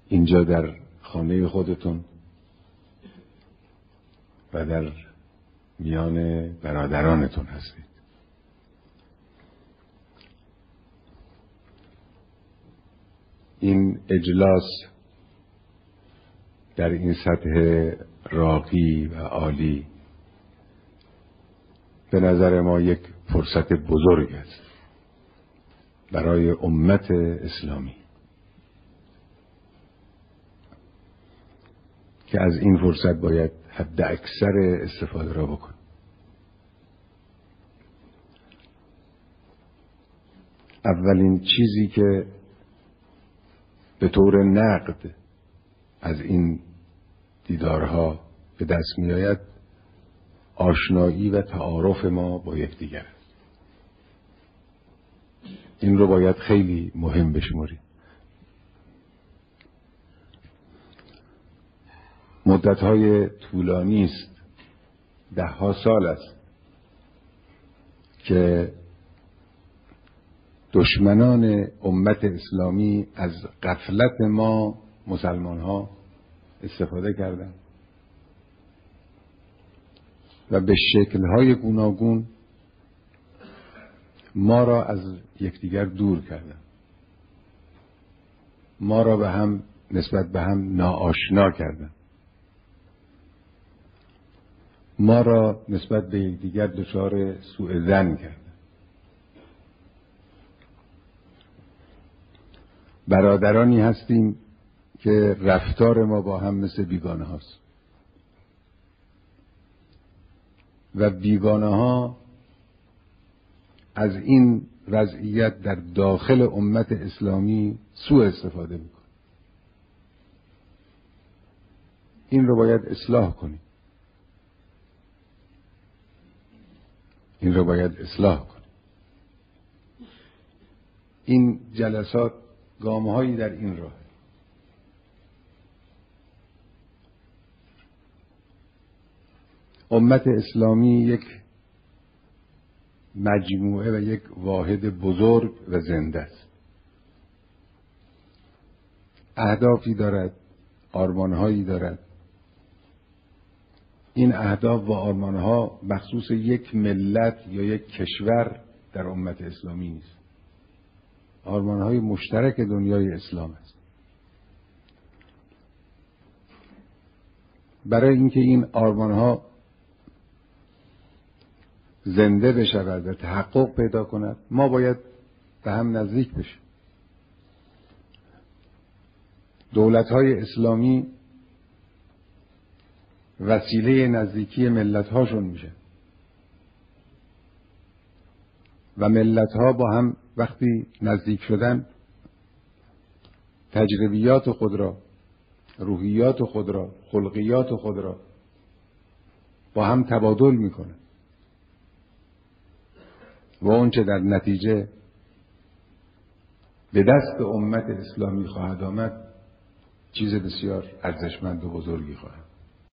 اینجا در خانه خودتون و در میان برادرانتون هستید. این اجلاس در این سطح راقی و عالی به نظر ما یک فرصت بزرگ است برای امت اسلامی که از این فرصت باید حد اکثر استفاده را بکن. اولین چیزی که به طور نقد از این دیدارها به دست می آید آشنایی و تعارف ما با یکدیگر است. این رو باید خیلی مهم بشماریم. مدت‌های طولانی است، ده‌ها سال است که دشمنان امت اسلامی از غفلت ما مسلمان‌ها استفاده کردند و به شکل‌های گوناگون ما را از یکدیگر دور کردند. ما را به هم نسبت به هم ناآشنا کردند. ما را نسبت به یکدیگر دچار سوء ظن کردند. برادرانی هستیم که رفتار ما با هم مثل بیگانه هاست و بیگانه ها از این وضعیت در داخل امت اسلامی سوء استفاده میکنه. این رو باید اصلاح کنیم. این جلسات گام‌هایی در این راه. امت اسلامی یک مجموعه و یک واحد بزرگ و زنده است. اهدافی دارد، آرمان‌هایی دارد. این اهداف و آرمان‌ها مخصوص یک ملت یا یک کشور در امت اسلامی نیست. آرمان‌های مشترک دنیای اسلام است. برای اینکه این آرمان‌ها زنده بشود و تحقق پیدا کند ما باید به هم نزدیک بشیم. دولت‌های اسلامی وسیله نزدیکی ملت‌هاشون میشه و ملت‌ها با هم وقتی نزدیک شدن تجربیات خود را، روحیات خود را، خلقیات خود را با هم تبادل میکنن و اونچه در نتیجه به دست امت اسلامی خواهد آمد چیز بسیار ارزشمند و بزرگی خواهد.